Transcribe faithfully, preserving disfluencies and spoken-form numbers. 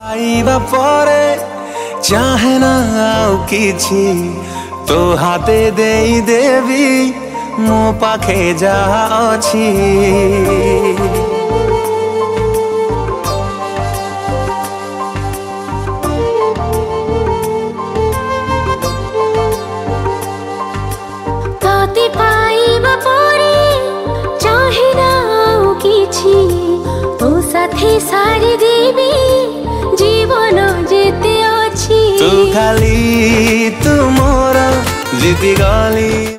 आईबा परे चाहे ना आउ किछि तो हाथे देई देवी मो पाखे जा अछि। तोते पाईबा परे चाहे ना आउ किछि तो साथे सारी देवी जीवन जेते अछि। तू खाली तू मोर जीती गली।